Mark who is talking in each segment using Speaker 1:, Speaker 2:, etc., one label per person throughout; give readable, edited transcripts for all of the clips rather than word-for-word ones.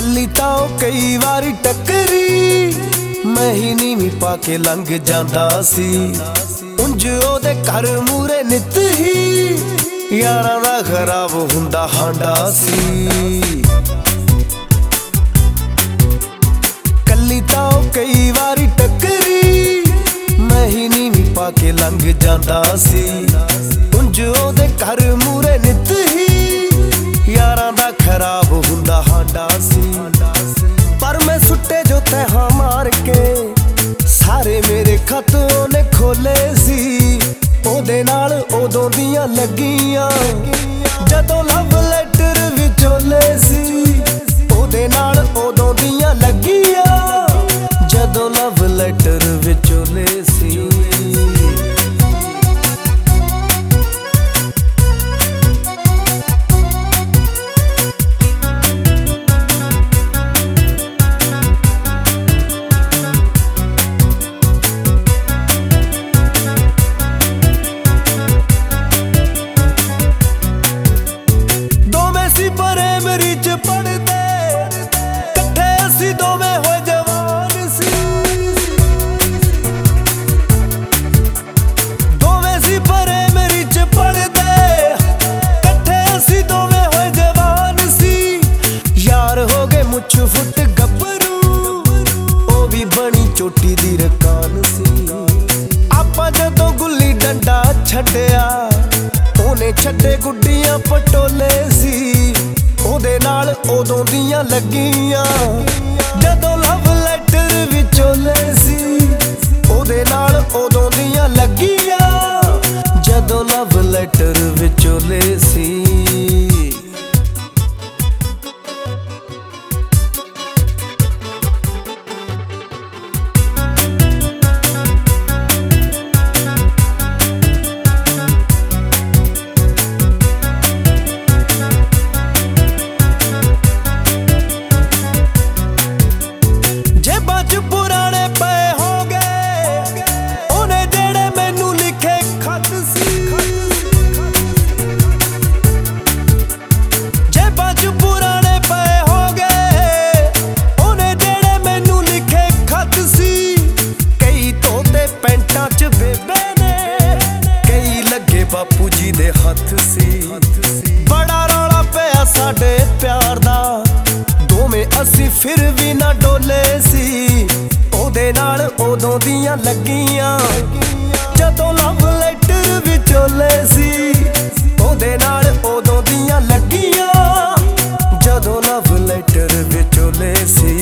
Speaker 1: कली तां कई वारी टकरी मैं ही नीवी पा के लंघ जांदा सी उंज ओदे घर मूरे नित ही यारां दा खराब हुंदा हांडा सी कली तां कई वारी टकरी मैं ही नीवी पा के लंघ जांदा सी उंज ओदे घर मूरे नित ही यारां दा खराब हुंदा हांडा सी पर मैं सुट्टे जो तैहां मार के सारे मेरे खत ओने खोले सी ओदे नाल ओदों दियां लगियां जदों लव लैटर विचोले सी ओदे नाल ओदों दियां लगियां जदों लव लैटर विचोले सी पढ़दे कट्ठे असी दोवें होए जवान सी दोवें सी प्राइमरी च पढ़दे कट्ठे असी दोवें होए जवान सी यार हो गए मुछ फुट गब्बरू ओ भी बनी चोटी दी रकान सी आपां जदों गुल्ली डंडा छड्डिया ओने छड्डे गुड्डियां पटोले सी ओदे नाल ओदों दियां लगियां जदों लव लैटर विचोले सी ओदे नाल ओदों दियां लगियां जदों लव लैटर विचोले सी पुराने पे हो गए उन्हें जेड़े मैनू लिखे खत सी जेबां च पुराने पे हो गए उन्हें जेड़े मैनू लिखे खत सी कई धोते पैंटां च बेबे ने कई लगे बापू जी दे हथ सी बड़ा रौला पिया साडे प्यार दा दोवें असी फिर भी ना डोले सी ओदे नाल ओदों दियां लगियां जदों लव लैटर विचोले सी ओदे नाल ओदों दियां लगियां जदों लव लैटर विचोले सी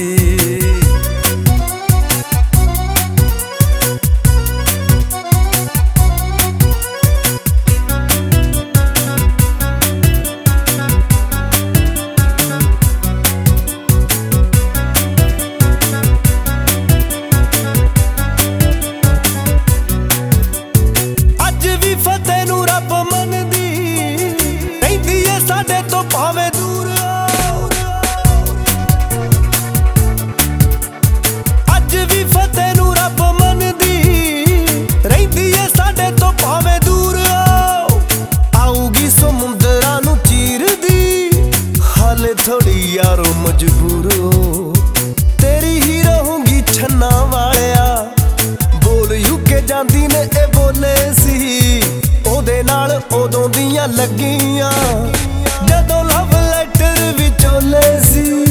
Speaker 1: थोड़ी यारो मजबूर हो तेरी ही रहूंगी छन्ना वालिया बोल यूके जांदी ने ए बोले सी ओदे नाल ओदों दियां लगियां जदों लव लैटर विचोले सी